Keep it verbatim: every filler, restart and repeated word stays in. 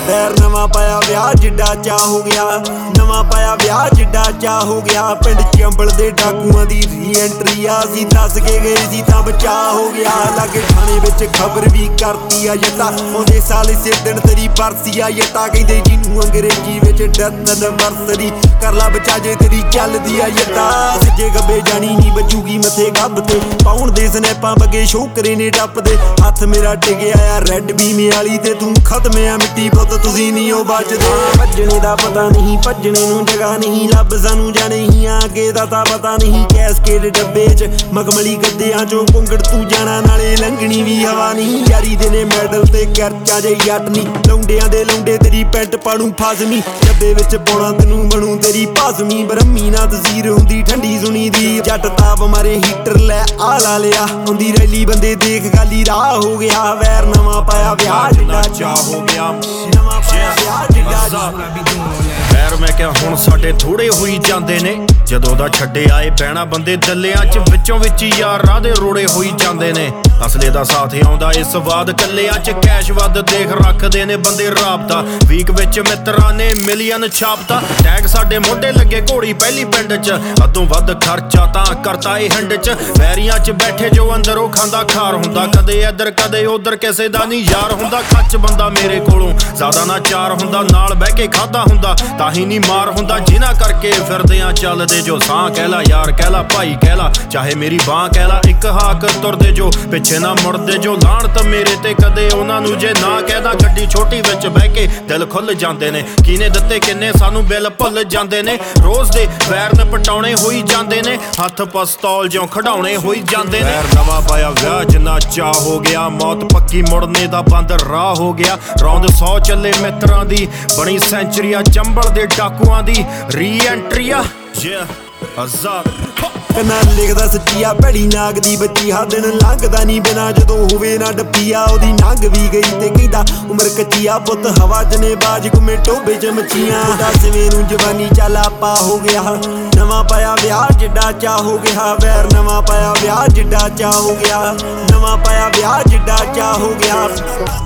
पैर नवा पाया विआह जिड्डा चा हो गया, नवा पाया विआह जिड्डा चा हो गया। पिंड चंबल दे डाकुआं दी री एंट्री आ, असीं दस के गए सी तां बचा हो गया। लागे थाने विच खबर भी करती आ जट्टा, आउंदे साल इसे दिन तेरी बरसी आ जट्टा। कहंदे जिन्नू अंग्रेजी विच डेथ एनिवर्सरी कर ला बचा जे तेरी चलदी आ जट्टा। सज्जे गब्बे जानी नी बजूगी मथे गब ते, पाउण दे स्नैपां बगे शोकरे ने टप्पदे। हत्थ मेरा टिकिया आ रैड बीमे वाली ते तू खत्म आ मिट्टी पुत तुसीं नी ओ बचदे। भज्जणे दा पता नहीं भज्जणे नूं जगह नहीं, लभ सानूं जाणे ही आगे दा तां पता नहीं। कैसकेड डब्बे च मखमली गद्दियां चों घुंगड़ तू जाना नाले लंघणी भी हवा नहीं। यारी दे ने मैडल ते करचा जे जट नी, लौंडियां दे लौंडे तेरी पैंट पाणू फाजमी। डब्बे विच पाउणा तैनूं बनू तेरी भाजमी, ब्रह्मी ना तसीर हुंदी ठंडी सुनी दी। जट ताप मारे हीटर लै आ ला लिया, हुंदी रैली बंदे देख गाली राह हो गया। वैर नवा पाया विआह जिड्डा चा हो गया, नवा पाया विआह जिड्डा चा। पैर मैं क्या हुण साडे थोड़े होई जांदे ने, जदों दा छड्डे आए पैणा बंदे दल्लियां च विचों विच यार राह दे रोड़े होई जांदे ने। असले दा साथ आउंदा इस वाद कल्लियां च कैश वध देख रखदे ने बंदे राबता। वीक विच मित्रां ने मिलियन छापता, टैग साडे मोढे लगे घोड़ी पहली पिंड च। अदों वध खर्चा तां करता ए हिंड च, वैरियां च बैठे जो अंदर ओ खांदा खार हुंदा। कदे इधर कदे उधर किसे दा नी यार हुंदा, खच बंदा मेरे कोलों ज़्यादा ना चार हुंदा। नाल बह के खादा हुंदा ताही नी मार हुंदा, जिन्हां करके फिरदियां चलदे जो सां कहला यार कहला भाई कहला, चाहे मेरी बां कहला। इक हाक तुरदे जो पिछे ना मुड़दे जो, लाणत मेरे ते कदे उन्हां नूं जे ना कहदा। गड्डी छोटी विच बह के दिल खुल जांदे ने, किने दित्ते किन्ने सानू बिल भुल जांदे ने। रोज़ दे वैर न पटाउणे होई जांदे ने, हत्थ पिस्तौल ज्यों खड़ाउणे होई जांदे ने। वैर नवा पाया विआह जिन्ना चा हो गया, मौत पक्की मुड़ने दा बंद राह हो गया। रौंद सौ चले मित्रां दी बनी सेंचुरी आ, चंबल दे डाकुआं दी री एंट्री आ। कन्ना लिखदा सच्चिया भैड़ी नाग दी बच्ची, हा दिन लंघदा नी बिना जदों होवे ना डप्पीआ। ओदी नंघ भी गई ते कहंदा उमर कच्चिया, पुत हवा जने बाज घुमे टोबे च मच्छियां। दसवें नूं जवानी च लापा हो गया, नवा पाया विआह जिड्डा चा हो गया। वैर नवा पाया विआह जिड्डा चा हो गया, नवा पाया विआह जिड्डा चा हो गया।